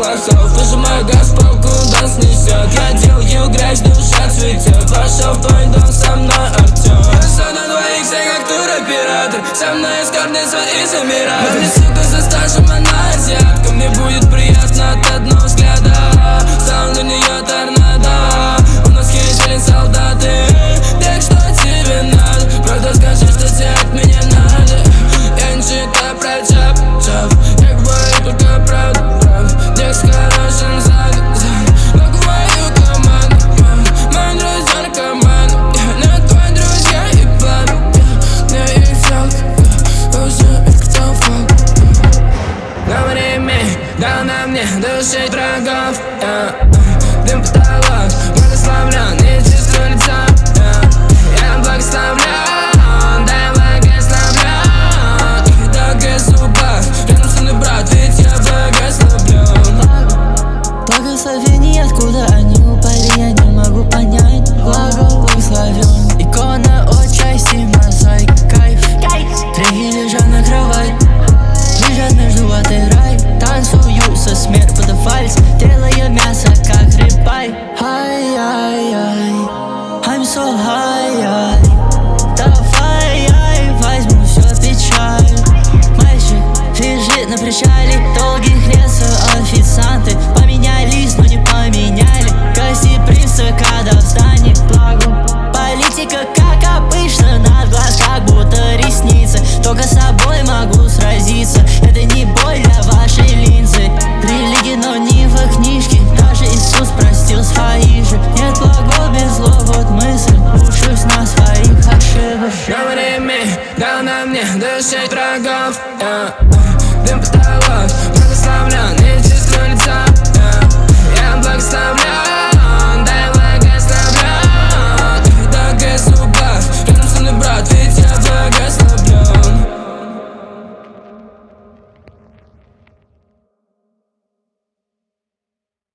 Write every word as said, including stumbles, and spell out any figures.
лохов. Выжимаю газ, покуда снесет. Я делаю грязь, душа цветет. Вошел в твой дом, со мной Артем. Все на двоих, все как туроператор. Со мной эскортные свои замирают. Но мне, сука, за стажем, она азиатка. Мне будет приятно от одного взгляда. Стал на нее торнадо. У нас хищали солдаты. Так что тебе надо? Правда скажи, что тебе от меня надо. Я не читаю про чап-чап. Я говорю только правду, правду. Текст хорошим загадом. Как в мою команду. Мои друзья наркоманы. Но твои друзья и план. Я их взял, уже их хотел факт. Говори мне, дал на мне душить врагов. Дым потолок, благословлен и чистого лица. Я благословлен, дай благословлен. И так и зубах, рядом со мной брат, ведь я благословлен. Благословения, откуда они упали, я не могу понять. Благо благословен, икона отчасти, мозаик, кайф. Треки лежат на кровать, лежат между этой рай. Танцую со смерть под вальс, делая мясо как рыбай. Ай-яй-яй, I'm so high, давай, ай, возьму всю печаль. Мальчик лежит на причале, долгих лет официанты поменялись, но не поменяли гостеприимство, когда встанет благо. Политика, как обычно, над глаз, как будто ресницы. Только с собой могу сразиться, это не боль для вашей линзы. Религия, но не в книжке, даже Иисус простил свои же. Нет благого без зла, вот мысль, учусь на своих ошибках. Говори мне, дал на мне дышать врагов.